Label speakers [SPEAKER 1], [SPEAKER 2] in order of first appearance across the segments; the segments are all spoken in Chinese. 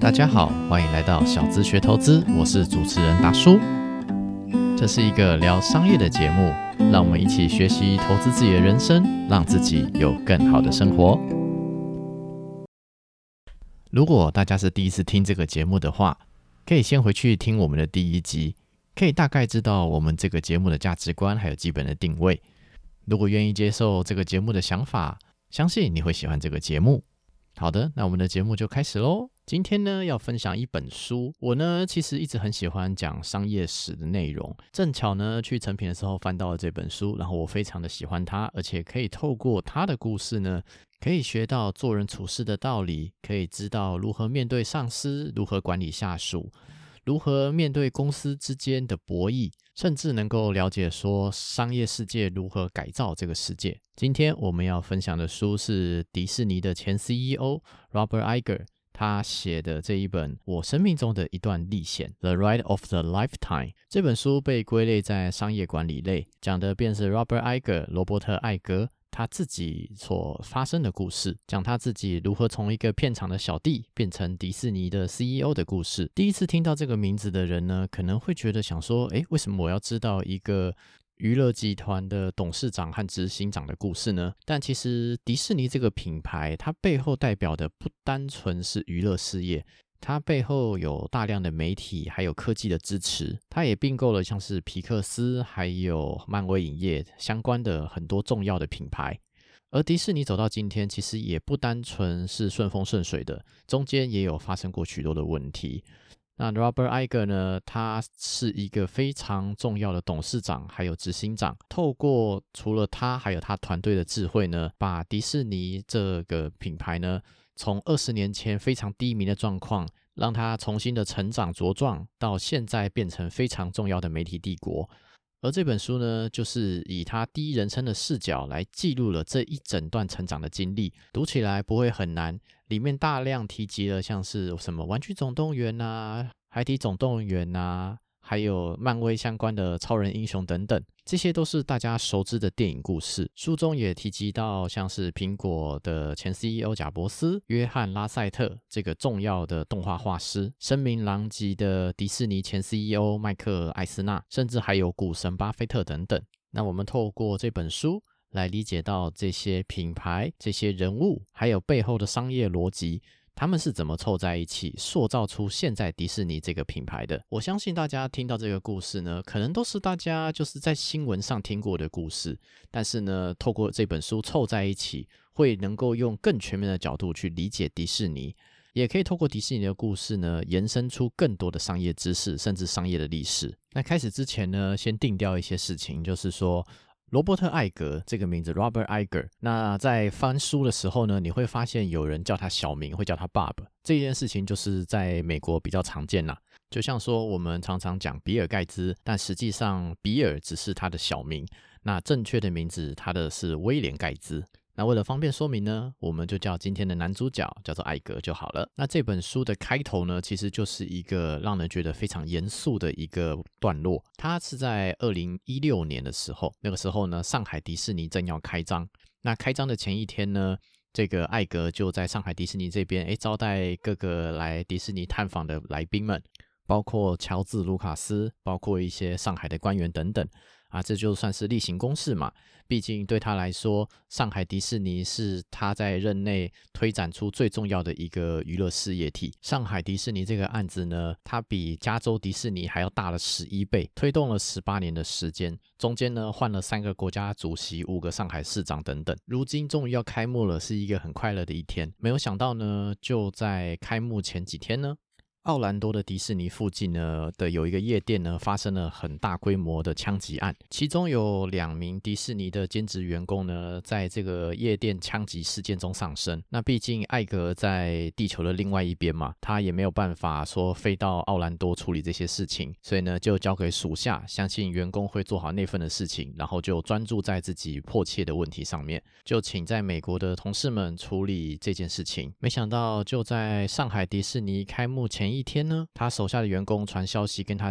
[SPEAKER 1] 大家好，欢迎来到小资学投资，我是主持人达叔。这是一个聊商业的节目，让我们一起学习投资自己的人生，让自己有更好的生活。如果大家是第一次听这个节目的话，可以先回去听我们的第一集，可以大概知道我们这个节目的价值观还有基本的定位。如果愿意接受这个节目的想法，相信你会喜欢这个节目。好的，那我们的节目就开始咯。今天呢要分享一本书，我呢其实一直很喜欢讲商业史的内容，正巧呢去诚品的时候翻到了这本书，然后我非常的喜欢它，而且可以透过它的故事呢，可以学到做人处事的道理，可以知道如何面对上司，如何管理下属，如何面对公司之间的博弈，甚至能够了解说商业世界如何改造这个世界。今天我们要分享的书是迪士尼的前 CEO Robert Iger 他写的这一本我生命中的一段历险 The Ride of the Lifetime。 这本书被归类在商业管理类，讲的便是 Robert Iger 罗伯特艾格他自己所发生的故事，讲他自己如何从一个片场的小弟变成迪士尼的 CEO 的故事。第一次听到这个名字的人呢，可能会觉得想说，为什么我要知道一个娱乐集团的董事长和执行长的故事呢？但其实迪士尼这个品牌，它背后代表的不单纯是娱乐事业，它背后有大量的媒体还有科技的支持，它也并购了像是皮克斯还有漫威影业相关的很多重要的品牌。而迪士尼走到今天，其实也不单纯是顺风顺水的，中间也有发生过许多的问题。那 Robert Iger 呢，他是一个非常重要的董事长还有执行长，透过除了他还有他团队的智慧呢，把迪士尼这个品牌呢，从20年前非常低迷的状况，让它重新的成长茁壮，到现在变成非常重要的媒体帝国。而这本书呢，就是以他第一人称的视角来记录了这一整段成长的经历，读起来不会很难，里面大量提及了像是什么玩具总动员啊、海底总动员啊，还有漫威相关的超人英雄等等，这些都是大家熟知的电影故事。书中也提及到像是苹果的前 CEO 贾伯斯、约翰拉塞特这个重要的动画画师，声名狼藉的迪士尼前 CEO 麦克艾斯纳，甚至还有股神巴菲特等等。那我们透过这本书来理解到这些品牌、这些人物，还有背后的商业逻辑，他们是怎么凑在一起塑造出现在迪士尼这个品牌的。我相信大家听到这个故事呢，可能都是大家就是在新闻上听过的故事，但是呢，透过这本书凑在一起，会能够用更全面的角度去理解迪士尼，也可以透过迪士尼的故事呢，延伸出更多的商业知识，甚至商业的历史。那开始之前呢，先定调一些事情，就是说罗伯特·艾格这个名字 Robert Iger， 那在翻书的时候呢，你会发现有人叫他小名，会叫他 Bob， 这件事情就是在美国比较常见啦。就像说我们常常讲比尔盖茨，但实际上比尔只是他的小名，那正确的名字他的是威廉盖茨。那为了方便说明呢，我们就叫今天的男主角叫做艾格就好了。那这本书的开头呢，其实就是一个让人觉得非常严肃的一个段落。它是在2016年的时候，那个时候呢，上海迪士尼正要开张。那开张的前一天呢，这个艾格就在上海迪士尼这边招待各个来迪士尼探访的来宾们，包括乔治·卢卡斯，包括一些上海的官员等等。这就算是例行公事嘛，毕竟对他来说，上海迪士尼是他在任内推展出最重要的一个娱乐事业体。上海迪士尼这个案子呢，它比加州迪士尼还要大了11倍，推动了18年的时间，中间呢换了3个国家主席、5个上海市长等等。如今终于要开幕了，是一个很快乐的一天。没有想到呢，就在开幕前几天呢，奥兰多的迪士尼附近呢的有一个夜店呢，发生了很大规模的枪击案，其中有2名迪士尼的兼职员工呢，在这个夜店枪击事件中丧生。那毕竟艾格在地球的另外一边嘛，他也没有办法说飞到奥兰多处理这些事情，所以呢就交给属下，相信员工会做好那份的事情，然后就专注在自己迫切的问题上面，就请在美国的同事们处理这件事情。没想到就在上海迪士尼开幕前一天呢，他手下的员工传消息跟他讲，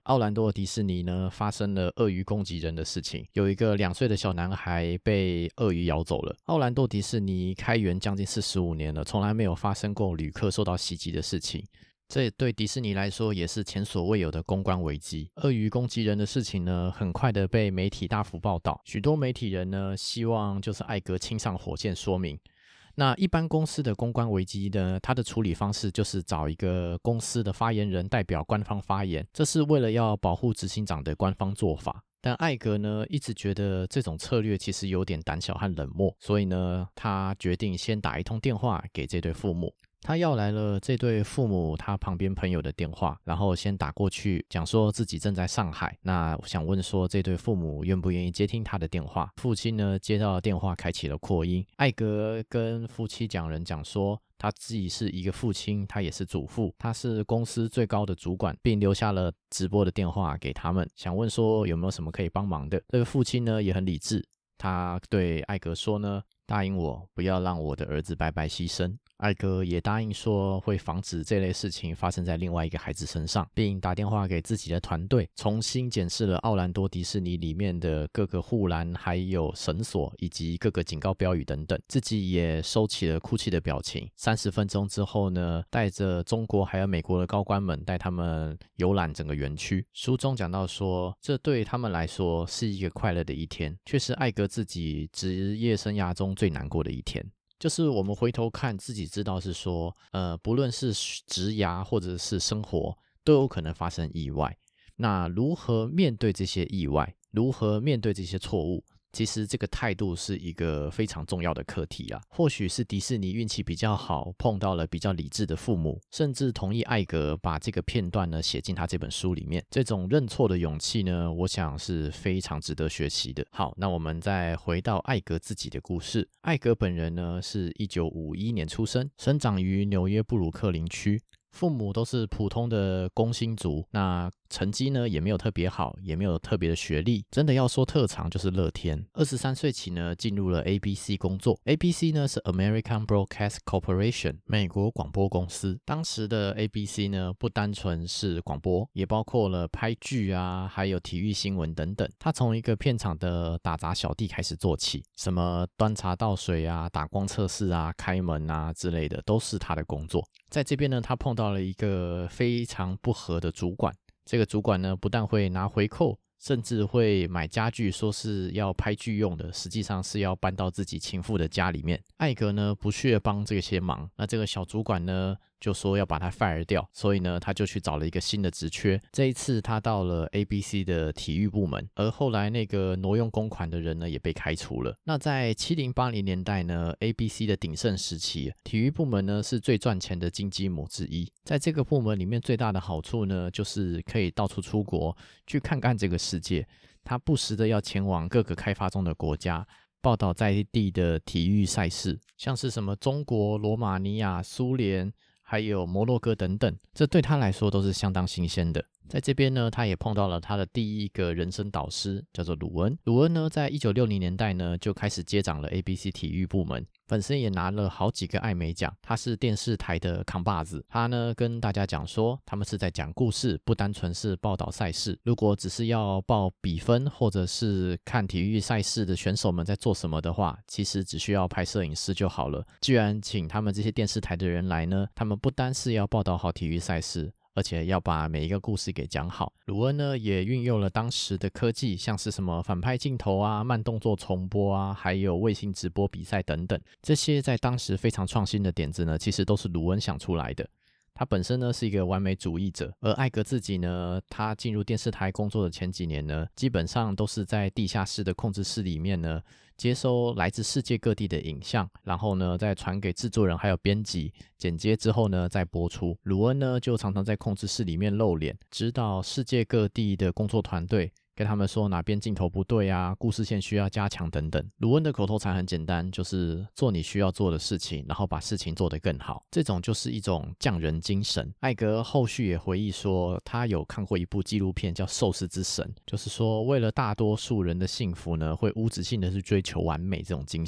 [SPEAKER 1] 奥兰多的迪士尼呢发生了鳄鱼攻击人的事情，有一个2岁的小男孩被鳄鱼咬走了。奥兰多迪士尼开园将近45年了，从来没有发生过旅客受到袭击的事情，这对迪士尼来说也是前所未有的公关危机。鳄鱼攻击人的事情呢，很快的被媒体大幅报道，许多媒体人呢希望就是艾格亲上火线说明。那一般公司的公关危机呢，它的处理方式就是找一个公司的发言人代表官方发言，这是为了要保护执行长的官方做法。但艾格呢一直觉得这种策略其实有点胆小和冷漠，所以呢他决定先打一通电话给这对父母。他要来了这对父母他旁边朋友的电话，然后先打过去讲说自己正在上海，那想问说这对父母愿不愿意接听他的电话。父亲呢接到了电话，开启了扩音。艾格跟夫妻两人讲说他自己是一个父亲，他也是祖父，他是公司最高的主管，并留下了直播的电话给他们，想问说有没有什么可以帮忙的。这个父亲呢也很理智，他对艾格说呢，答应我不要让我的儿子白白牺牲。艾格也答应说会防止这类事情发生在另外一个孩子身上，并打电话给自己的团队，重新检视了奥兰多迪士尼里面的各个护栏还有绳索以及各个警告标语等等，自己也收起了哭泣的表情。30分钟之后呢，带着中国还有美国的高官们带他们游览整个园区。书中讲到说，这对他们来说是一个快乐的一天，却是艾格自己职业生涯中最难过的一天。就是我们回头看自己知道是说不论是职涯或者是生活都有可能发生意外，那如何面对这些意外，如何面对这些错误，其实这个态度是一个非常重要的课题啊。或许是迪士尼运气比较好，碰到了比较理智的父母，甚至同意艾格把这个片段呢写进他这本书里面。这种认错的勇气呢，我想是非常值得学习的。好，那我们再回到艾格自己的故事。艾格本人呢是1951年出生，生长于纽约布鲁克林区。父母都是普通的工薪族，那成绩呢也没有特别好，也没有特别的学历，真的要说特长就是乐天。23岁起呢进入了 ABC 工作。 ABC 呢是 American Broadcast Corporation 美国广播公司。当时的 ABC 呢不单纯是广播，也包括了拍剧啊，还有体育新闻等等。他从一个片场的打杂小弟开始做起，什么端茶倒水啊，打光测试啊，开门啊之类的都是他的工作。在这边呢，他碰到了一个非常不合的主管。这个主管呢，不但会拿回扣，甚至会买家具，说是要拍剧用的，实际上是要搬到自己情妇的家里面。艾格呢，不屑帮这些忙，那这个小主管呢，就说要把他 fire 掉，所以呢，他就去找了一个新的职缺。这一次他到了 ABC 的体育部门，而后来那个挪用公款的人呢，也被开除了。那在70、80年代呢 ，ABC 的鼎盛时期，体育部门呢是最赚钱的金鸡母之一。在这个部门里面，最大的好处呢，就是可以到处出国去看看这个世界。他不时的要前往各个开发中的国家，报道在地的体育赛事，像是什么中国、罗马尼亚、苏联还有摩洛哥等等，这对他来说都是相当新鲜的。在这边呢，他也碰到了他的第一个人生导师，叫做鲁恩。鲁恩呢，在1960年代呢，就开始接掌了 ABC 体育部门，本身也拿了好几个艾美奖。他是电视台的扛把子。他呢，跟大家讲说，他们是在讲故事，不单纯是报道赛事。如果只是要报比分，或者是看体育赛事的选手们在做什么的话，其实只需要派摄影师就好了。既然请他们这些电视台的人来呢，他们不单是要报道好体育赛事，而且要把每一个故事给讲好。鲁恩呢也运用了当时的科技，像是什么反拍镜头啊、慢动作重播啊，还有卫星直播比赛等等，这些在当时非常创新的点子呢，其实都是鲁恩想出来的。他本身呢是一个完美主义者，而艾格自己呢，他进入电视台工作的前几年呢，基本上都是在地下室的控制室里面呢，接收来自世界各地的影像，然后呢再传给制作人还有编辑，剪接之后呢再播出。鲁恩呢就常常在控制室里面露脸，指导世界各地的工作团队，跟他们说哪边镜头不对啊，故事线需要加强等等。鲁恩的口头禅很简单，就是做你需要做的事情，然后把事情做得更好。这种就是一种匠人精神。艾格后续也回忆说，他有看过一部纪录片叫《寿司之神》，就是说为了大多数人的幸福呢，会无止境的去追求完美这种精神。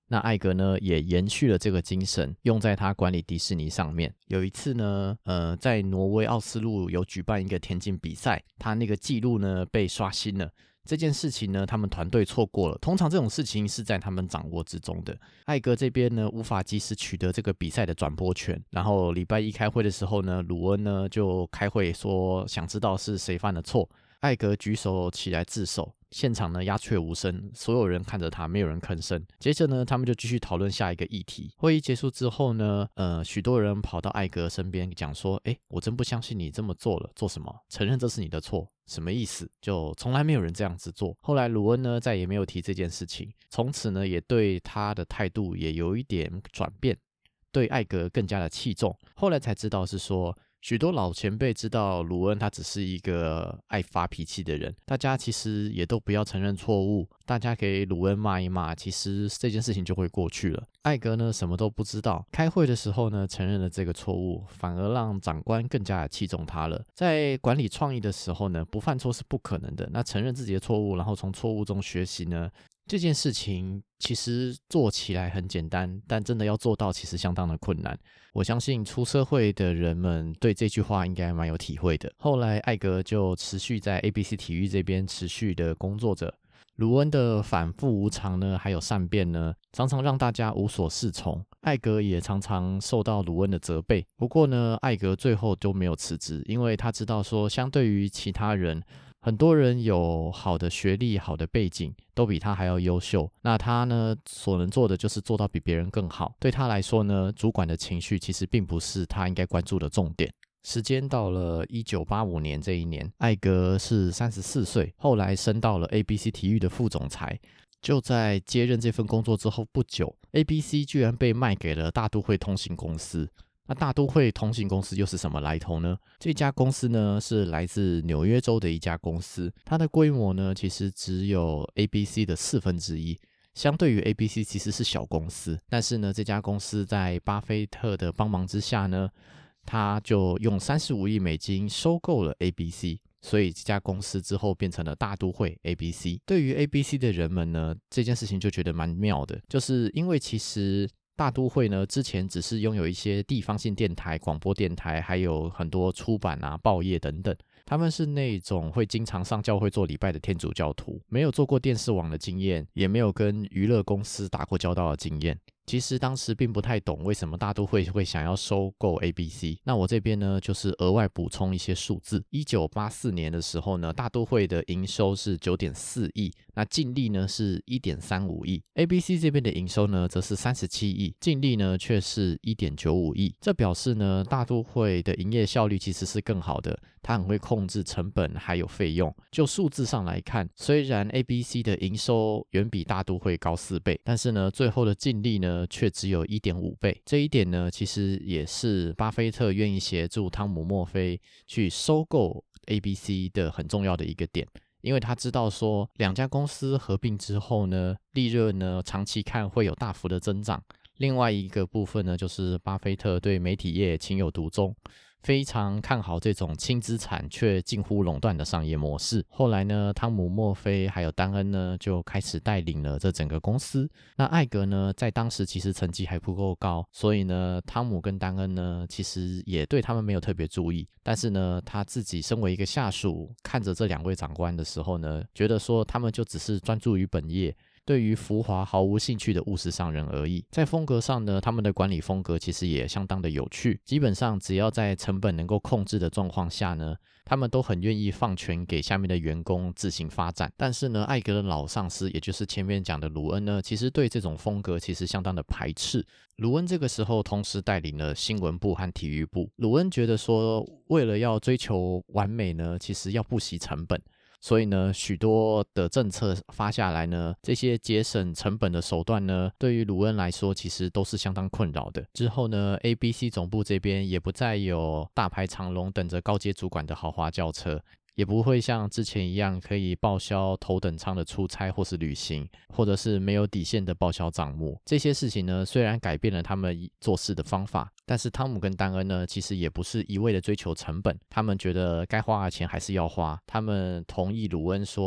[SPEAKER 1] 那艾格呢也延续了这个精神，用在他管理迪士尼上面。有一次呢，在挪威奥斯陆有举办一个田径比赛，他那个记录呢被刷新了。这件事情呢，他们团队错过了。通常这种事情是在他们掌握之中的。艾格这边呢，无法及时取得这个比赛的转播权。然后礼拜一开会的时候呢，鲁恩呢就开会说，想知道是谁犯了错。艾格举手起来自首，现场呢鸦雀无声，所有人看着他，没有人吭声。接着呢，他们就继续讨论下一个议题。会议结束之后呢，许多人跑到艾格身边讲说：“我真不相信你这么做了，做什么？承认这是你的错，什么意思？就从来没有人这样子做。”后来鲁恩呢再也没有提这件事情，从此呢也对他的态度也有一点转变，对艾格更加的器重。后来才知道是说，许多老前辈知道鲁恩他只是一个爱发脾气的人，大家其实也都不要承认错误，大家给鲁恩骂一骂，其实这件事情就会过去了。艾格呢什么都不知道，开会的时候呢承认了这个错误，反而让长官更加的器重他了。在管理创意的时候呢，不犯错是不可能的，那承认自己的错误，然后从错误中学习呢，这件事情其实做起来很简单，但真的要做到其实相当的困难。我相信出社会的人们对这句话应该蛮有体会的。后来艾格就持续在 ABC 体育这边持续的工作着。鲁恩的反复无常呢，还有善变呢，常常让大家无所适从。艾格也常常受到鲁恩的责备。不过呢，艾格最后都没有辞职，因为他知道说，相对于其他人，很多人有好的学历、好的背景，都比他还要优秀。那他呢，所能做的就是做到比别人更好。对他来说呢，主管的情绪其实并不是他应该关注的重点。时间到了1985年这一年，艾格是34岁，后来升到了 ABC 体育的副总裁。就在接任这份工作之后不久， ABC 居然被卖给了大都会通信公司。那大都会通信公司又是什么来头呢？这家公司呢是来自纽约州的一家公司，它的规模呢其实只有 ABC 的1/4，相对于 ABC 其实是小公司。但是呢，这家公司在巴菲特的帮忙之下呢，他就用35亿美金收购了 ABC， 所以这家公司之后变成了大都会 ABC。 对于 ABC 的人们呢，这件事情就觉得蛮妙的，就是因为其实大都会呢之前只是拥有一些地方性电台、广播电台，还有很多出版啊、报业等等，他们是那种会经常上教会做礼拜的天主教徒，没有做过电视网的经验，也没有跟娱乐公司打过交道的经验。其实当时并不太懂为什么大都会会想要收购 ABC。 那我这边呢就是额外补充一些数字。1984年的时候呢，大都会的营收是 9.4 亿，那净利呢是 1.35 亿。 ABC 这边的营收呢则是37亿，净利呢却是 1.95 亿。这表示呢，大都会的营业效率其实是更好的，它很会控制成本还有费用。就数字上来看，虽然 ABC 的营收远比大都会高4倍，但是呢最后的净利呢却只有 1.5 倍。这一点呢其实也是巴菲特愿意协助汤姆墨菲去收购 ABC 的很重要的一个点，因为他知道说两家公司合并之后呢，利润呢长期看会有大幅的增长。另外一个部分呢，就是巴菲特对媒体业情有独钟，非常看好这种轻资产却近乎垄断的商业模式。后来呢，汤姆墨菲还有丹恩呢就开始带领了这整个公司。那艾格呢在当时其实成绩还不够高，所以呢汤姆跟丹恩呢其实也对他们没有特别注意。但是呢他自己身为一个下属，看着这两位长官的时候呢，觉得说他们就只是专注于本业，对于浮华毫无兴趣的务实商人而已。在风格上呢，他们的管理风格其实也相当的有趣，基本上只要在成本能够控制的状况下呢，他们都很愿意放权给下面的员工自行发展。但是呢，艾格的老上司，也就是前面讲的鲁恩呢，其实对这种风格其实相当的排斥。鲁恩这个时候同时带领了新闻部和体育部。鲁恩觉得说，为了要追求完美呢，其实要不惜成本。所以呢，许多的政策发下来呢，这些节省成本的手段呢，对于鲁恩来说其实都是相当困扰的。之后呢 ABC 总部这边也不再有大排长龙等着高阶主管的豪华轿车，也不会像之前一样可以报销头等舱的出差或是旅行，或者是没有底线的报销账目。这些事情呢，虽然改变了他们做事的方法，但是汤姆跟丹恩呢，其实也不是一味的追求成本，他们觉得该花的钱还是要花。他们同意鲁恩说，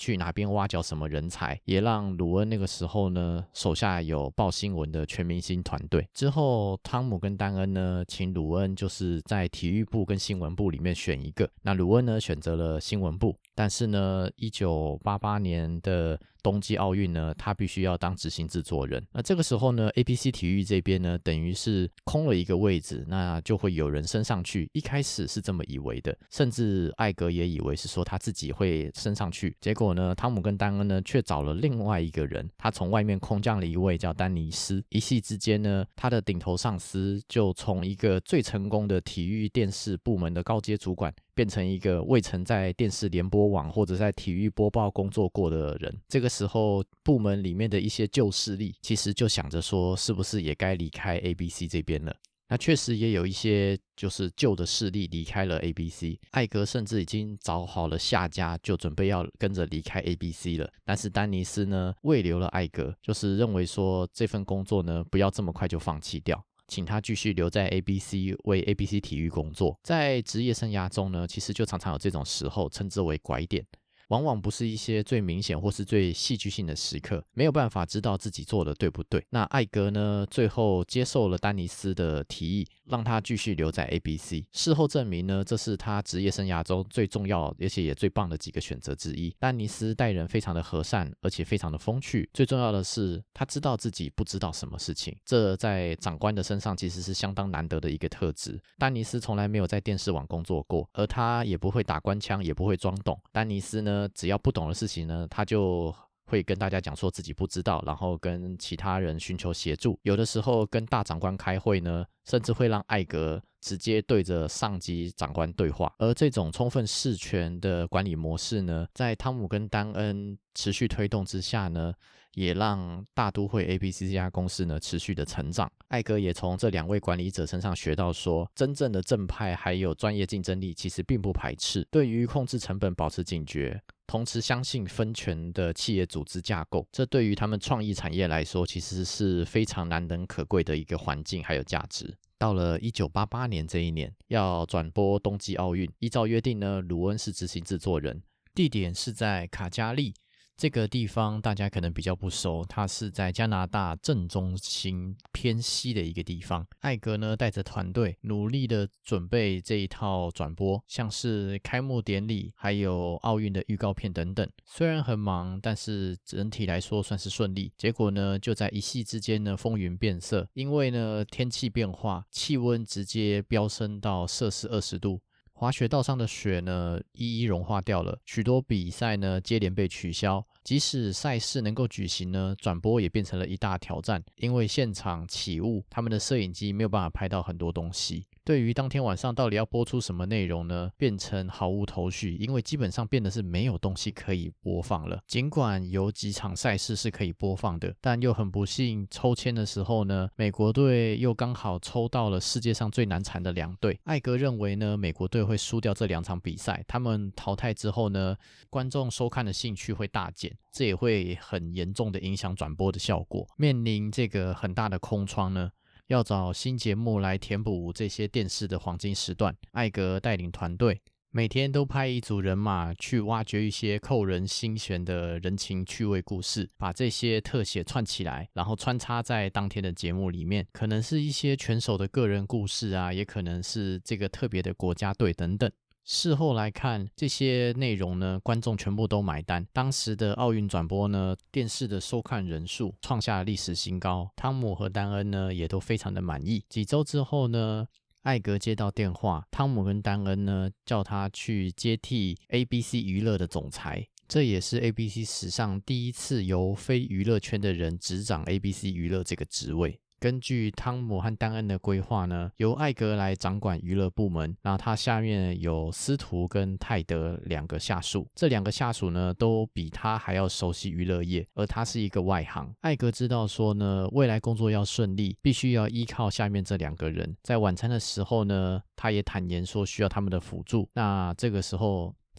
[SPEAKER 1] 去哪边挖角什么人才，也让鲁恩那个时候呢手下有报新闻的全明星团队。之后汤姆跟丹恩呢请鲁恩就是在体育部跟新闻部里面选一个，那鲁恩呢选择了新闻部，但是呢1988年的冬季奥运呢他必须要当执行制作人。那这个时候呢 ABC 体育这边呢等于是空了一个位置，那就会有人升上去，一开始是这么以为的，甚至艾格也以为是说他自己会升上去，结果呢汤姆跟丹恩呢却找了另外一个人，他从外面空降了一位叫丹尼斯，一夕之间呢他的顶头上司就从一个最成功的体育电视部门的高阶主管变成一个未曾在电视联播网或者在体育播报工作过的人。这个时候部门里面的一些旧势力其实就想着说是不是也该离开 ABC 这边了。那确实也有一些就是旧的势力离开了 ABC， 艾格甚至已经找好了下家，就准备要跟着离开 ABC 了。但是丹尼斯呢慰留了艾格，就是认为说这份工作呢不要这么快就放弃掉，请他继续留在 ABC 为 ABC 体育工作。在职业生涯中呢其实就常常有这种时候，称之为拐点，往往不是一些最明显或是最戏剧性的时刻，没有办法知道自己做的对不对。那艾格呢最后接受了丹尼斯的提议，让他继续留在 ABC。 事后证明呢这是他职业生涯中最重要而且也最棒的几个选择之一。丹尼斯待人非常的和善，而且非常的风趣，最重要的是他知道自己不知道什么事情，这在长官的身上其实是相当难得的一个特质。丹尼斯从来没有在电视网工作过，而他也不会打官腔，也不会装懂。丹尼斯呢只要不懂的事情呢他就会跟大家讲说自己不知道，然后跟其他人寻求协助。有的时候跟大长官开会呢甚至会让艾格直接对着上级长官对话。而这种充分释权的管理模式呢在汤姆跟丹恩持续推动之下呢也让大都会 ABC 这家公司呢持续的成长。艾格也从这两位管理者身上学到说真正的正派还有专业竞争力其实并不排斥，对于控制成本保持警觉，同时相信分权的企业组织架构，这对于他们创意产业来说其实是非常难能可贵的一个环境还有价值。到了1988年这一年要转播冬季奥运，依照约定呢鲁恩是执行制作人，地点是在卡加利。这个地方大家可能比较不熟，它是在加拿大正中心偏西的一个地方。艾格呢带着团队努力的准备这一套转播，像是开幕典礼还有奥运的预告片等等。虽然很忙，但是整体来说算是顺利。结果呢就在一夕之间呢风云变色，因为呢天气变化，气温直接飙升到摄氏20度，滑雪道上的雪呢一一融化掉了，许多比赛呢接连被取消。即使赛事能够举行呢，转播也变成了一大挑战，因为现场起雾，他们的摄影机没有办法拍到很多东西。对于当天晚上到底要播出什么内容呢，变成毫无头绪，因为基本上变得是没有东西可以播放了。尽管有几场赛事是可以播放的，但又很不幸抽签的时候呢，美国队又刚好抽到了世界上最难缠的两队。艾格认为呢美国队会输掉这两场比赛，他们淘汰之后呢观众收看的兴趣会大减，这也会很严重的影响转播的效果。面临这个很大的空窗呢，要找新节目来填补这些电视的黄金时段。艾格带领团队每天都派一组人马去挖掘一些扣人心弦的人情趣味故事，把这些特写串起来，然后穿插在当天的节目里面，可能是一些拳手的个人故事啊，也可能是这个特别的国家队等等。事后来看，这些内容呢观众全部都买单。当时的奥运转播呢电视的收看人数创下了历史新高，汤姆和丹恩呢也都非常的满意。几周之后呢艾格接到电话，汤姆跟丹恩呢叫他去接替 ABC 娱乐的总裁，这也是 ABC 史上第一次由非娱乐圈的人执掌 ABC 娱乐这个职位。根据汤姆和丹恩的规划呢，由艾格来掌管娱乐部门，然后他下面有司徒跟泰德两个下属，这两个下属呢都比他还要熟悉娱乐业，而他是一个外行。艾格知道说呢未来工作要顺利，必须要依靠下面这两个人。在晚餐的时候呢他也坦言说需要他们的辅助，那这个时候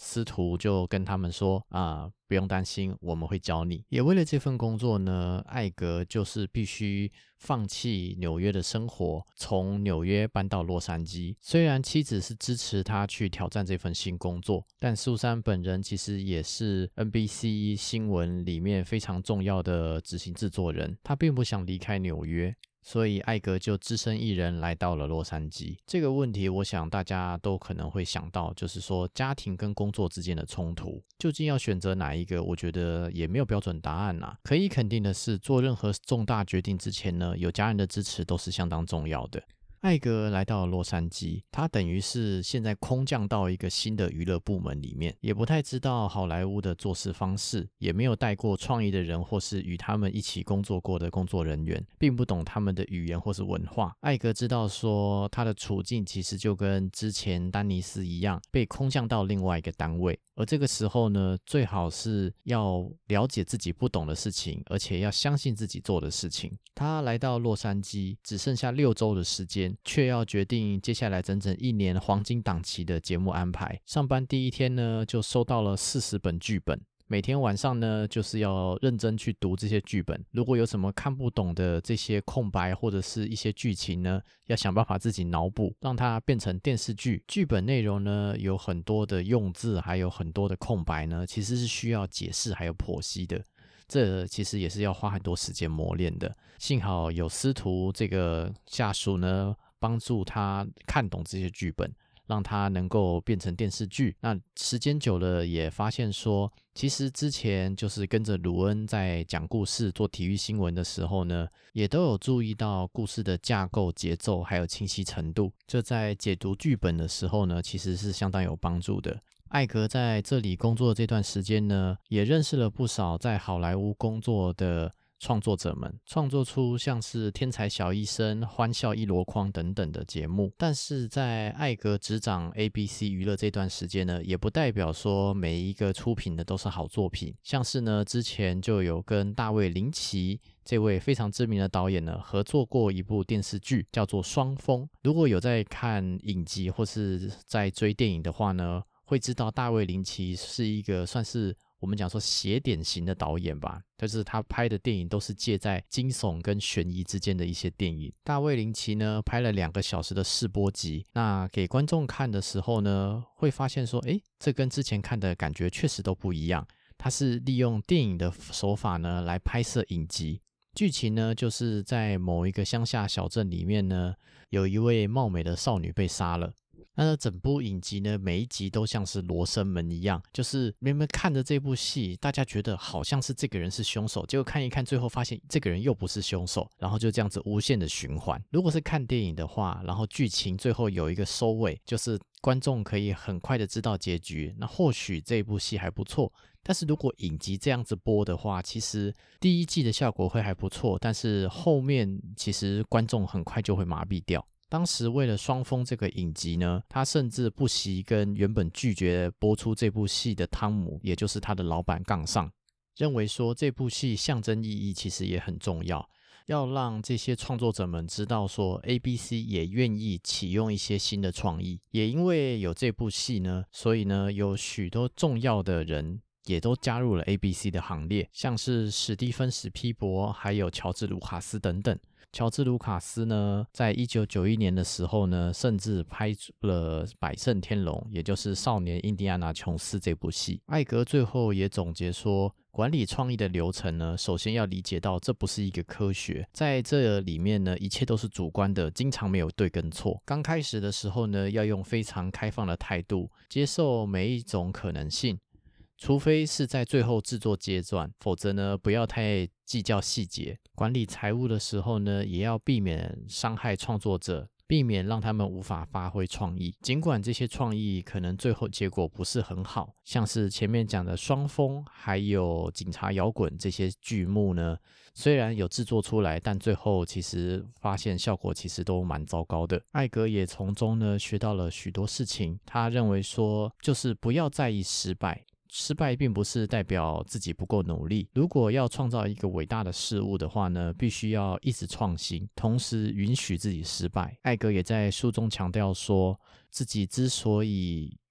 [SPEAKER 1] 师徒就跟他们说不用担心，我们会教你。也为了这份工作呢，艾格就是必须放弃纽约的生活，从纽约搬到洛杉矶。虽然妻子是支持他去挑战这份新工作，但苏珊本人其实也是 NBC 新闻里面非常重要的执行制作人，他并不想离开纽约。所以艾格就只身一人来到了洛杉矶。这个问题我想大家都可能会想到，就是说家庭跟工作之间的冲突，究竟要选择哪一个，我觉得也没有标准答案啦。可以肯定的是，做任何重大决定之前呢，有家人的支持都是相当重要的。艾格来到了洛杉矶，他等于是现在空降到一个新的娱乐部门里面，也不太知道好莱坞的做事方式，也没有带过创意的人或是与他们一起工作过的工作人员，并不懂他们的语言或是文化。艾格知道说他的处境其实就跟之前丹尼斯一样，被空降到另外一个单位，而这个时候呢，最好是要了解自己不懂的事情，而且要相信自己做的事情。他来到洛杉矶只剩下6周的时间，却要决定接下来整整1年黄金档期的节目安排。上班第一天呢，就收到了40本剧本，每天晚上呢，就是要认真去读这些剧本。如果有什么看不懂的这些空白或者是一些剧情呢，要想办法自己脑补，让它变成电视剧。剧本内容呢，有很多的用字，还有很多的空白呢，其实是需要解释还有剖析的。这其实也是要花很多时间磨练的。幸好有司徒这个下属呢，帮助他看懂这些剧本，让他能够变成电视剧。那时间久了也发现说，其实之前就是跟着鲁恩在讲故事做体育新闻的时候呢，也都有注意到故事的架构节奏还有清晰程度，这在解读剧本的时候呢，其实是相当有帮助的。艾格在这里工作的这段时间呢，也认识了不少在好莱坞工作的创作者们，创作出像是天才小医生、欢笑一箩筐等等的节目。但是在艾格执掌 ABC 娱乐这段时间呢，也不代表说每一个出品的都是好作品。像是呢，之前就有跟大卫林奇这位非常知名的导演呢合作过一部电视剧，叫做《双峰》。如果有在看影集或是在追电影的话呢，会知道大卫林奇是一个算是我们讲说邪典型的导演吧，就是他拍的电影都是介在惊悚跟悬疑之间的一些电影。大卫林奇呢拍了2个小时的试播集，那给观众看的时候呢，会发现说这跟之前看的感觉确实都不一样。他是利用电影的手法呢来拍摄影集，剧情呢就是在某一个乡下小镇里面呢，有一位貌美的少女被杀了。那整部影集呢，每一集都像是罗生门一样，就是明明看着这部戏，大家觉得好像是这个人是凶手，结果看一看，最后发现这个人又不是凶手，然后就这样子无限的循环。如果是看电影的话，然后剧情最后有一个收尾，就是观众可以很快的知道结局，那或许这部戏还不错。但是如果影集这样子播的话，其实第1季的效果会还不错，但是后面其实观众很快就会麻痹掉。当时为了双峰这个影集呢，他甚至不惜跟原本拒绝播出这部戏的汤姆，也就是他的老板杠上，认为说这部戏象征意义其实也很重要，要让这些创作者们知道说 ABC 也愿意启用一些新的创意。也因为有这部戏呢，所以呢有许多重要的人也都加入了 ABC 的行列，像是史蒂芬·史皮伯还有乔治·卢卡斯等等。乔治·卢卡斯呢，在1991年的时候呢，甚至拍了《百胜天龙》，也就是少年印第安纳琼斯这部戏。艾格最后也总结说，管理创意的流程呢，首先要理解到这不是一个科学，在这里面呢，一切都是主观的，经常没有对跟错。刚开始的时候呢，要用非常开放的态度，接受每一种可能性。除非是在最后制作阶段，否则呢，不要太计较细节。管理财务的时候呢，也要避免伤害创作者，避免让他们无法发挥创意。尽管这些创意可能最后结果不是很好，像是前面讲的双峰还有警察摇滚这些剧目呢，虽然有制作出来，但最后其实发现效果其实都蛮糟糕的。艾格也从中呢学到了许多事情，他认为说就是不要在意失败，失败并不是代表自己不够努力。如果要创造一个伟大的事物的话呢，必须要一直创新，同时允许自己失败。艾格也在书中强调说，自己之所以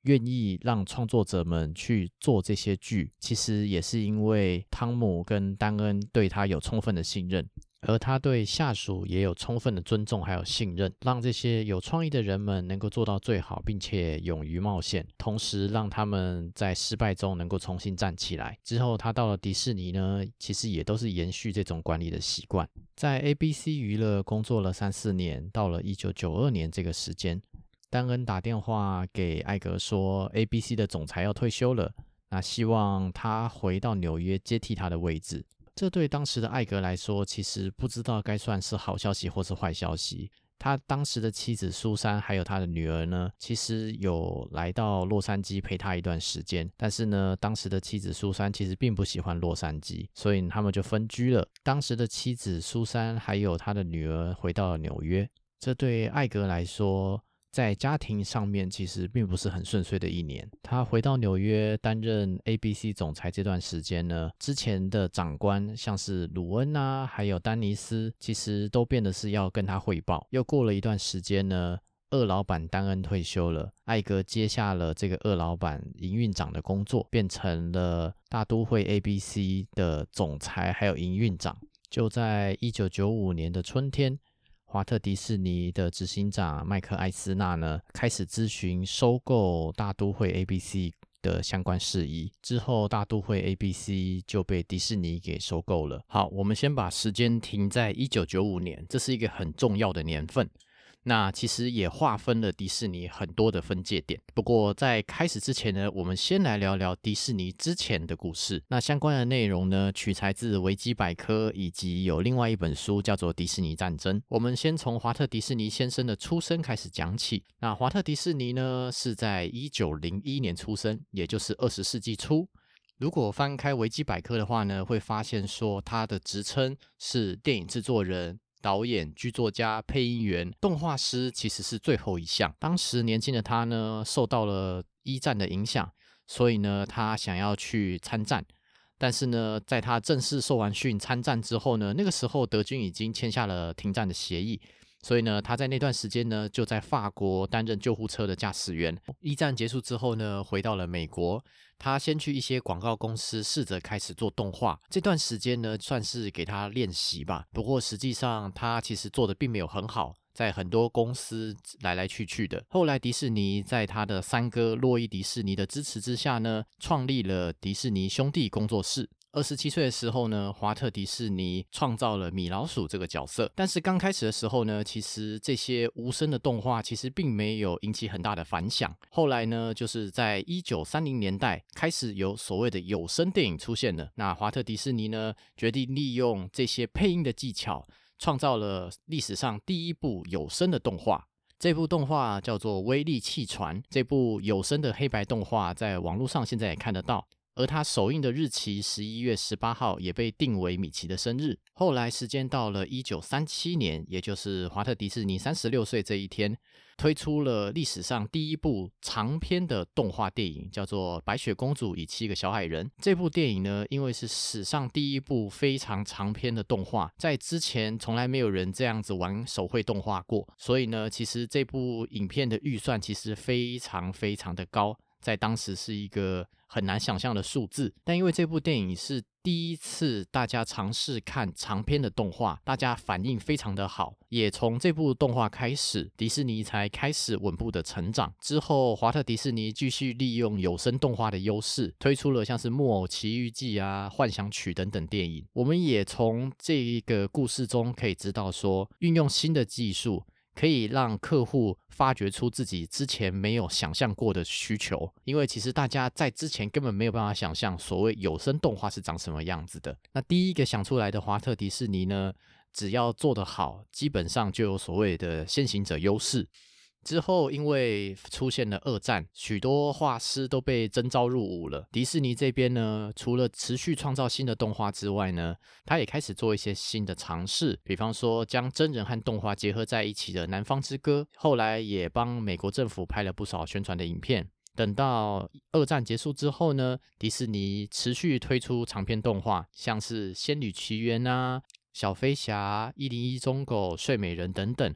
[SPEAKER 1] 愿意让创作者们去做这些剧，其实也是因为汤姆跟丹恩对他有充分的信任，而他对下属也有充分的尊重还有信任，让这些有创意的人们能够做到最好，并且勇于冒险，同时让他们在失败中能够重新站起来。之后他到了迪士尼呢，其实也都是延续这种管理的习惯。在 ABC 娱乐工作了3-4年，到了1992年这个时间，丹恩打电话给艾格说 ABC 的总裁要退休了，那希望他回到纽约接替他的位置。这对当时的艾格来说，其实不知道该算是好消息或是坏消息。他当时的妻子苏珊还有他的女儿呢，其实有来到洛杉矶陪他一段时间，但是呢，当时的妻子苏珊其实并不喜欢洛杉矶，所以他们就分居了。当时的妻子苏珊还有他的女儿回到了纽约，这对艾格来说在家庭上面其实并不是很顺遂的一年。他回到纽约担任 ABC 总裁这段时间呢，之前的长官像是鲁恩啊还有丹尼斯，其实都变得是要跟他汇报。又过了一段时间呢，二老板丹恩退休了，艾格接下了这个二老板营运长的工作，变成了大都会 ABC 的总裁还有营运长。就在1995年的春天，华特迪士尼的执行长麦克艾斯纳呢，开始咨询收购大都会 ABC 的相关事宜。之后大都会 ABC 就被迪士尼给收购了。好，我们先把时间停在1995年，这是一个很重要的年份。那其实也划分了迪士尼很多的分界点。不过在开始之前呢，我们先来聊聊迪士尼之前的故事。那相关的内容呢，取材自维基百科，以及有另外一本书叫做《迪士尼战争》。我们先从华特迪士尼先生的出生开始讲起。那华特迪士尼呢，是在1901年出生，也就是20世纪初。如果翻开维基百科的话呢，会发现说他的职称是电影制作人、导演、剧作家、配音员、动画师，其实是最后一项。当时年轻的他呢，受到了一战的影响，所以呢，他想要去参战。但是呢，在他正式受完训参战之后呢，那个时候德军已经签下了停战的协议，所以呢，他在那段时间呢，就在法国担任救护车的驾驶员。一战结束之后呢，回到了美国，他先去一些广告公司试着开始做动画。这段时间呢，算是给他练习吧。不过实际上他其实做的并没有很好，在很多公司来来去去的。后来迪士尼在他的三哥洛伊迪士尼的支持之下呢，创立了迪士尼兄弟工作室。27岁的时候呢，华特迪士尼创造了米老鼠这个角色。但是刚开始的时候呢，其实这些无声的动画其实并没有引起很大的反响。后来呢，就是在1930年代开始有所谓的有声电影出现了。那华特迪士尼呢，决定利用这些配音的技巧，创造了历史上第一部有声的动画。这部动画叫做《威力气船》，这部有声的黑白动画在网络上现在也看得到。而它首映的日期11月18号也被定为米奇的生日。后来时间到了1937年，也就是华特迪士尼36岁这一天，推出了历史上第一部长篇的动画电影，叫做《白雪公主与7个小矮人》。这部电影呢，因为是史上第一部非常长篇的动画，在之前从来没有人这样子玩手绘动画过，所以呢，其实这部影片的预算其实非常非常的高，在当时是一个很难想象的数字。但因为这部电影是第一次大家尝试看长篇的动画，大家反应非常的好，也从这部动画开始，迪士尼才开始稳步的成长。之后华特迪士尼继续利用有声动画的优势，推出了像是木偶奇遇记啊、幻想曲等等电影。我们也从这个故事中可以知道说，运用新的技术可以让客户发掘出自己之前没有想象过的需求，因为其实大家在之前根本没有办法想象所谓有声动画是长什么样子的。那第一个想出来的华特迪士尼呢，只要做得好，基本上就有所谓的先行者优势。之后因为出现了二战，许多画师都被征召入伍了。迪士尼这边呢，除了持续创造新的动画之外呢，他也开始做一些新的尝试，比方说将真人和动画结合在一起的《南方之歌》，后来也帮美国政府拍了不少宣传的影片。等到二战结束之后呢，迪士尼持续推出长篇动画，像是《仙女奇缘》啊、小飞侠、101忠狗、睡美人等等。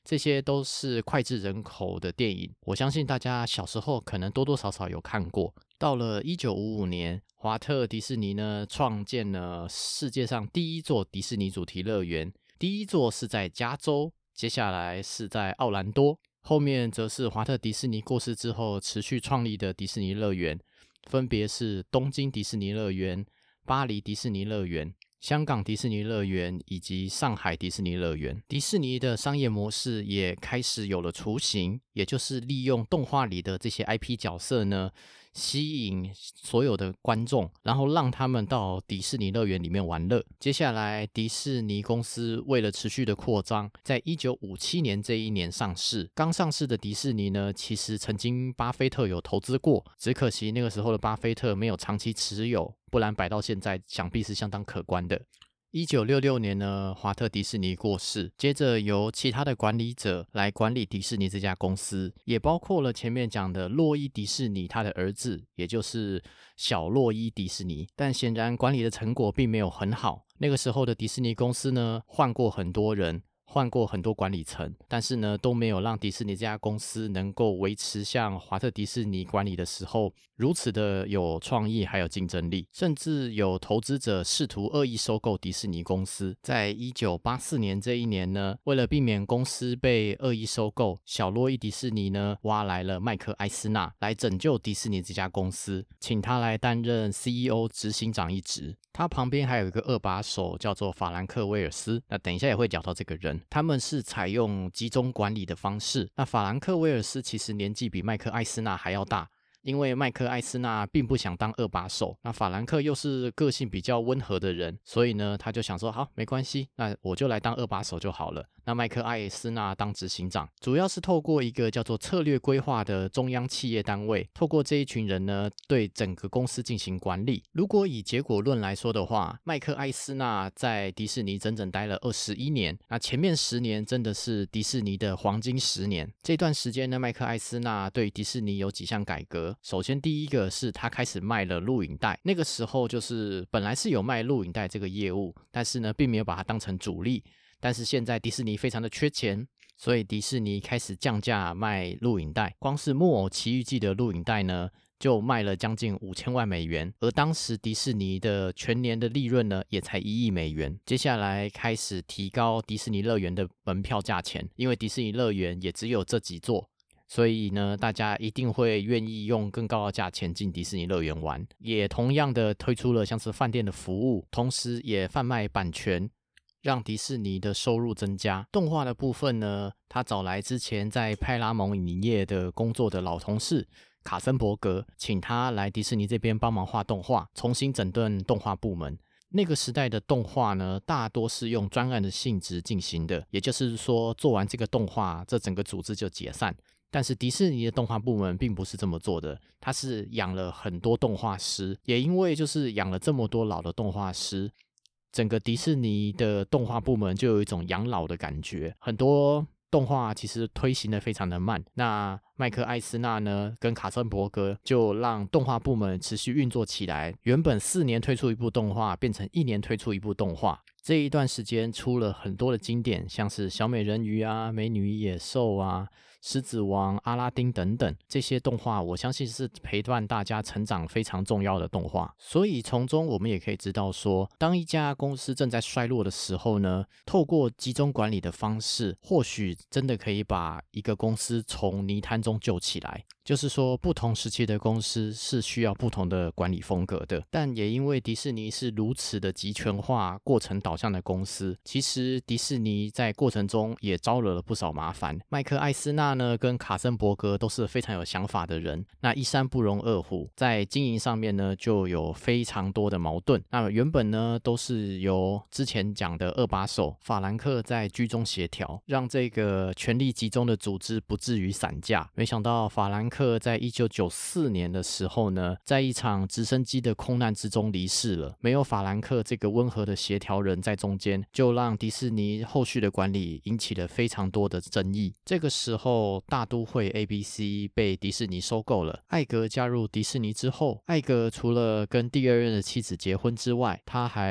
[SPEAKER 1] 这些都是脍炙人口的电影，我相信大家小时候可能多多少少有看过。到了1955年，华特迪士尼呢创建了世界上第一座迪士尼主题乐园，第一座是在加州，接下来是在奥兰多，后面则是华特迪士尼过世之后持续创立的迪士尼乐园，分别是东京迪士尼乐园、巴黎迪士尼乐园、香港迪士尼乐园以及上海迪士尼乐园。迪士尼的商业模式也开始有了雏形，也就是利用动画里的这些 IP 角色呢，吸引所有的观众，然后让他们到迪士尼乐园里面玩乐。接下来迪士尼公司为了持续的扩张，在1957年这一年上市。刚上市的迪士尼呢，其实曾经巴菲特有投资过，只可惜那个时候的巴菲特没有长期持有，不然摆到现在想必是相当可观的。1966年呢，华特迪士尼过世，接着由其他的管理者来管理迪士尼这家公司，也包括了前面讲的洛伊迪士尼他的儿子，也就是小洛伊迪士尼。但显然管理的成果并没有很好，那个时候的迪士尼公司呢，换过很多人，换过很多管理层，但是呢都没有让迪士尼这家公司能够维持像华特迪士尼管理的时候如此的有创意还有竞争力，甚至有投资者试图恶意收购迪士尼公司。在1984年这一年呢，为了避免公司被恶意收购，小洛伊迪士尼呢挖来了麦克艾斯纳来拯救迪士尼这家公司，请他来担任 CEO 执行长一职。他旁边还有一个二把手叫做法兰克威尔斯，那等一下也会讲到这个人。他们是采用集中管理的方式，那法兰克威尔斯其实年纪比麦克艾斯纳还要大，因为麦克艾斯纳并不想当二把手，那法兰克又是个性比较温和的人，所以呢他就想说好，没关系，那我就来当二把手就好了。那麦克艾斯纳当执行长，主要是透过一个叫做策略规划的中央企业单位，透过这一群人呢对整个公司进行管理。如果以结果论来说的话，麦克艾斯纳在迪士尼整整待了21年，那前面10年真的是迪士尼的黄金10年。这段时间呢，麦克艾斯纳对迪士尼有几项改革。首先第一个是他开始卖了录影带，那个时候就是本来是有卖录影带这个业务，但是呢并没有把它当成主力。但是现在迪士尼非常的缺钱，所以迪士尼开始降价卖录影带，光是木偶奇遇记的录影带呢就卖了将近5000万美元，而当时迪士尼的全年的利润呢也才1亿美元。接下来开始提高迪士尼乐园的门票价钱，因为迪士尼乐园也只有这几座，所以呢大家一定会愿意用更高的价钱进迪士尼乐园玩。也同样的推出了像是饭店的服务，同时也贩卖版权，让迪士尼的收入增加。动画的部分呢，他找来之前在派拉蒙影业的工作的老同事卡森伯格，请他来迪士尼这边帮忙画动画，重新整顿动画部门。那个时代的动画呢，大多是用专案的性质进行的，也就是说做完这个动画，这整个组织就解散。但是迪士尼的动画部门并不是这么做的，他是养了很多动画师，也因为就是养了这么多老的动画师，整个迪士尼的动画部门就有一种养老的感觉，很多动画其实推行的非常的慢。那麦克艾斯纳呢跟卡森伯格就让动画部门持续运作起来，原本4年推出一部动画变成1年推出一部动画。这一段时间出了很多的经典，像是小美人鱼啊、美女与野兽啊、狮子王、阿拉丁等等，这些动画我相信是陪伴大家成长非常重要的动画。所以从中我们也可以知道说，当一家公司正在衰落的时候呢，透过集中管理的方式，或许真的可以把一个公司从泥潭中救起来。就是说不同时期的公司是需要不同的管理风格的，但也因为迪士尼是如此的集权化过程导向的公司，其实迪士尼在过程中也招惹了不少麻烦。麦克艾斯纳呢跟卡森伯格都是非常有想法的人，那一山不容二虎，在经营上面呢就有非常多的矛盾。那原本呢都是由之前讲的二把手法兰克在居中协调，让这个权力集中的组织不至于散架。没想到法兰克在1994年的时候呢，在一场直升机的空难之中离世了。没有法兰克这个温和的协调人在中间，就让迪士尼后续的管理引起了非常多的争议。这个时候大都会 ABC 被迪士尼收购了，艾格加入迪士尼之后，艾格除了跟第2任的妻子结婚之外，他还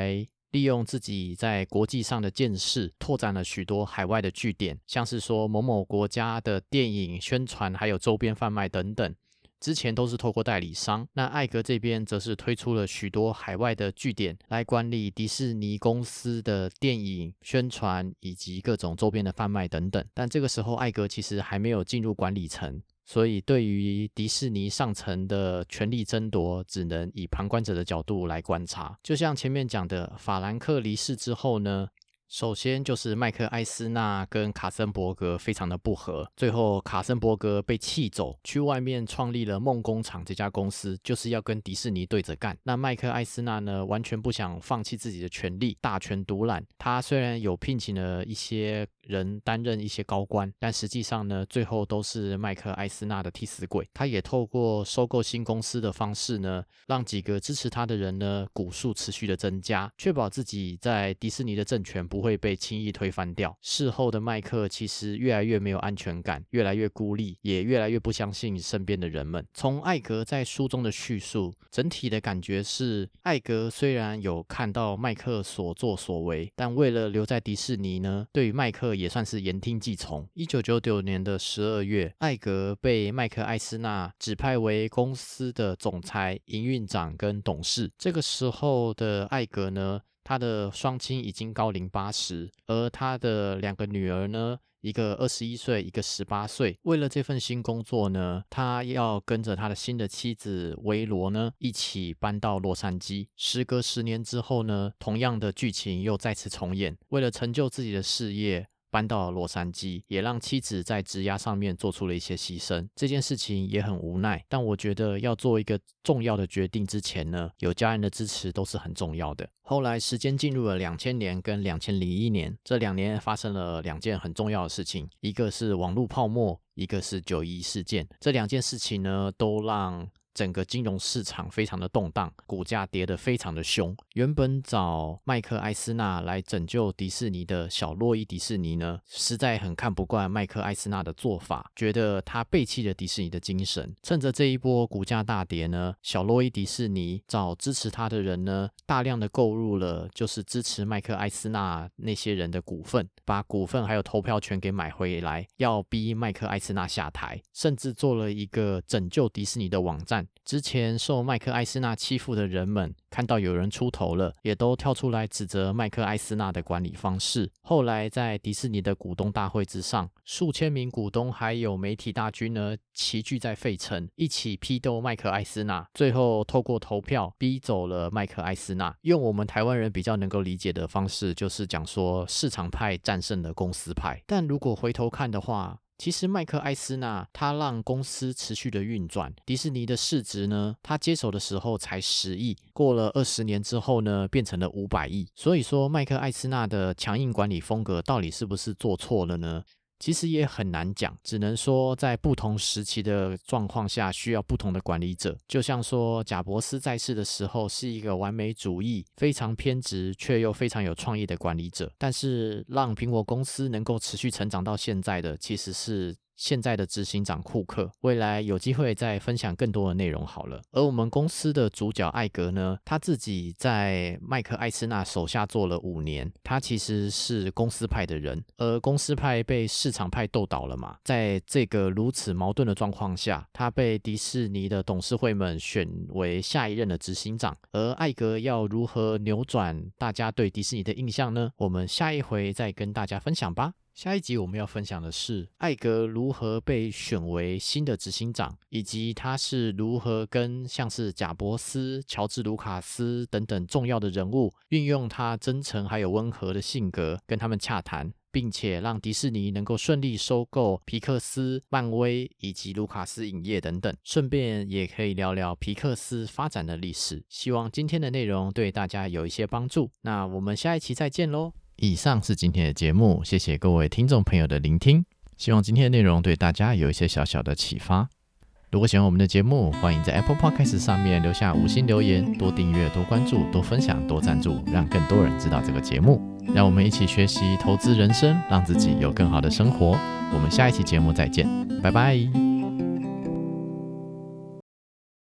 [SPEAKER 1] 利用自己在国际上的见识，拓展了许多海外的据点，像是说某某国家的电影宣传，还有周边贩卖等等。之前都是透过代理商，那艾格这边则是推出了许多海外的据点来管理迪士尼公司的电影宣传以及各种周边的贩卖等等。但这个时候艾格其实还没有进入管理层，所以对于迪士尼上层的权力争夺，只能以旁观者的角度来观察。就像前面讲的，法兰克离世之后呢，首先就是麦克艾斯纳跟卡森伯格非常的不合，最后卡森伯格被气走，去外面创立了梦工厂这家公司，就是要跟迪士尼对着干。那麦克艾斯纳呢，完全不想放弃自己的权利，大权独揽。他虽然有聘请了一些人担任一些高官，但实际上呢，最后都是麦克艾斯纳的替死鬼。他也透过收购新公司的方式呢，让几个支持他的人呢，股数持续的增加，确保自己在迪士尼的政权不会被轻易推翻掉。事后的麦克其实越来越没有安全感，越来越孤立，也越来越不相信身边的人们。从艾格在书中的叙述，整体的感觉是，艾格虽然有看到麦克所作所为，但为了留在迪士尼呢，对于麦克也算是言听计从。1999年的12月，艾格被麦克艾斯纳指派为公司的总裁、营运长跟董事。这个时候的艾格呢，他的双亲已经高龄80，而他的2个女儿呢，一个21岁，一个18岁。为了这份新工作呢，他要跟着他的新的妻子维罗呢，一起搬到洛杉矶。时隔10年之后呢，同样的剧情又再次重演。为了成就自己的事业，搬到了洛杉矶，也让妻子在职涯上面做出了一些牺牲。这件事情也很无奈，但我觉得要做一个重要的决定之前呢，有家人的支持都是很重要的。后来时间进入了2000年跟2001年，这2年发生了2件很重要的事情，一个是网络泡沫，一个是911事件。这2件事情呢，都让整个金融市场非常的动荡，股价跌得非常的凶。原本找麦克艾斯纳来拯救迪士尼的小洛伊迪士尼呢，实在很看不惯麦克艾斯纳的做法，觉得他背弃了迪士尼的精神。趁着这一波股价大跌呢，小洛伊迪士尼找支持他的人呢，大量的购入了就是支持麦克艾斯纳那些人的股份，把股份还有投票权给买回来，要逼麦克艾斯纳下台，甚至做了一个拯救迪士尼的网站。之前受麦克艾斯纳欺负的人们看到有人出头了，也都跳出来指责麦克艾斯纳的管理方式。后来在迪士尼的股东大会之上，数千名股东还有媒体大军呢，齐聚在费城，一起批斗麦克艾斯纳，最后透过投票逼走了麦克艾斯纳。用我们台湾人比较能够理解的方式，就是讲说市场派战胜了公司派。但如果回头看的话，其实麦克艾斯纳他让公司持续的运转，迪士尼的市值呢，他接手的时候才10亿，过了20年之后呢，变成了500亿。所以说麦克艾斯纳的强硬管理风格到底是不是做错了呢？其实也很难讲，只能说在不同时期的状况下需要不同的管理者。就像说贾伯斯在世的时候是一个完美主义、非常偏执却又非常有创意的管理者，但是让苹果公司能够持续成长到现在的其实是现在的执行长库克。未来有机会再分享更多的内容好了。而我们公司的主角艾格呢，他自己在麦克艾斯纳手下做了5年，他其实是公司派的人，而公司派被市场派斗倒了嘛。在这个如此矛盾的状况下，他被迪士尼的董事会们选为下一任的执行长。而艾格要如何扭转大家对迪士尼的印象呢？我们下一回再跟大家分享吧。下一集我们要分享的是艾格如何被选为新的执行长，以及他是如何跟像是贾伯斯、乔治·卢卡斯等等重要的人物，运用他真诚还有温和的性格跟他们洽谈，并且让迪士尼能够顺利收购皮克斯、漫威以及卢卡斯影业等等，顺便也可以聊聊皮克斯发展的历史。希望今天的内容对大家有一些帮助，那我们下一期再见咯。以上是今天的节目，谢谢各位听众朋友的聆听，希望今天的内容对大家有一些小小的启发。如果喜欢我们的节目，欢迎在 Apple Podcast 上面留下5星留言，多订阅、多关注、多分享、多赞助，让更多人知道这个节目。让我们一起学习投资人生，让自己有更好的生活。我们下一期节目再见，拜拜。